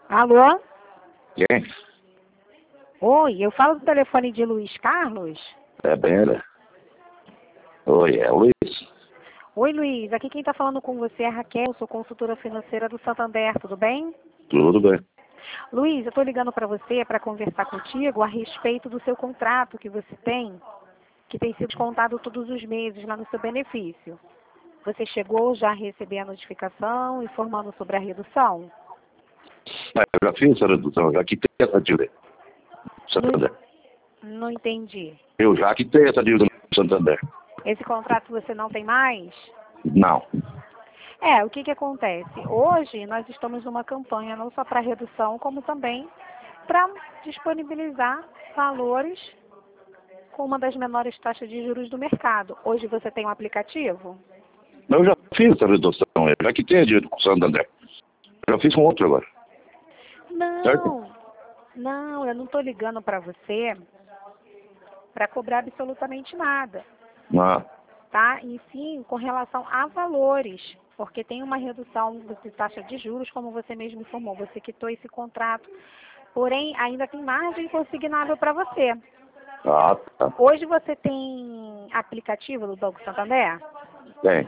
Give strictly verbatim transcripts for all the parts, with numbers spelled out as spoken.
Alô? Quem? Oi, eu falo do telefone de Luiz Carlos? É Bela. Oi, é Luiz. Oi, Luiz. Aqui quem está falando com você é a Raquel, sou consultora financeira do Santander, tudo bem? Tudo bem. Luiz, eu estou ligando para você para conversar contigo a respeito do seu contrato que você tem, que tem sido descontado todos os meses lá no seu benefício. Você chegou já a receber a notificação informando sobre a redução? Mas eu já fiz essa redução, já quitei essa dívida no Santander. Não, não entendi. Eu já quitei essa dívida no Santander. Esse contrato você não tem mais? Não. É, o que que acontece? Hoje nós estamos numa campanha não só para redução, como também para disponibilizar valores com uma das menores taxas de juros do mercado. Hoje você tem um aplicativo? Eu já fiz essa redução, eu já quitei a dívida com o Santander. Eu já fiz com outro agora. Não, Certo? não, eu não estou ligando para você para cobrar absolutamente nada, Ah, tá? E sim com relação a valores, porque tem uma redução de taxa de juros, como você mesmo informou, você quitou esse contrato, porém ainda tem margem consignável para você. ah, tá. Hoje você tem aplicativo do Banco Santander? Tem.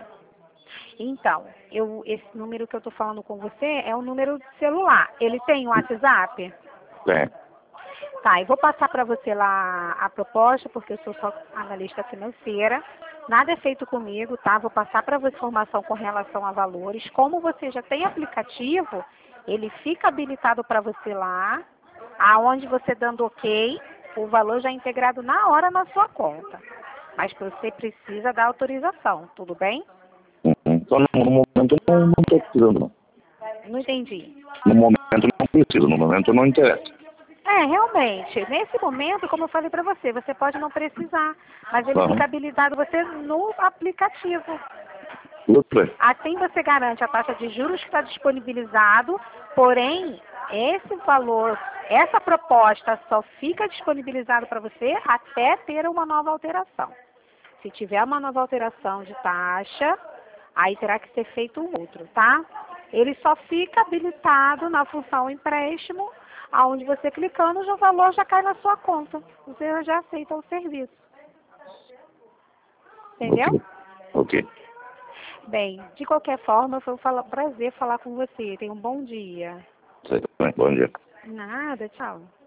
Então, eu, esse número que eu estou falando com você é um número de celular. Ele tem um WhatsApp? Tem. Tá, eu vou passar para você lá a proposta, porque eu sou só analista financeira. Nada é feito comigo, tá? Vou passar para você informação com relação a valores. Como você já tem aplicativo, ele fica habilitado para você lá, aonde você dando ok, o valor já é integrado na hora na sua conta. Mas você precisa da autorização, tudo bem? Uhum. Só no, no momento eu não estou precisando, não. Não entendi. No momento eu não preciso, no momento não interessa. É, realmente, nesse momento, como eu falei para você, você pode não precisar, mas ele Aham. fica habilitado você no aplicativo. Tudo bem. Assim você garante a taxa de juros que está disponibilizado, porém, esse valor, essa proposta só fica disponibilizado para você até ter uma nova alteração. Se tiver uma nova alteração de taxa, aí terá que ser feito um outro, tá? Ele só fica habilitado na função empréstimo, aonde você clicando, o valor já cai na sua conta. Você já aceita o serviço. Entendeu? Ok. Ok. Bem, de qualquer forma, foi um prazer falar com você. Tenha um bom dia. Você também. Bom dia. Nada, tchau.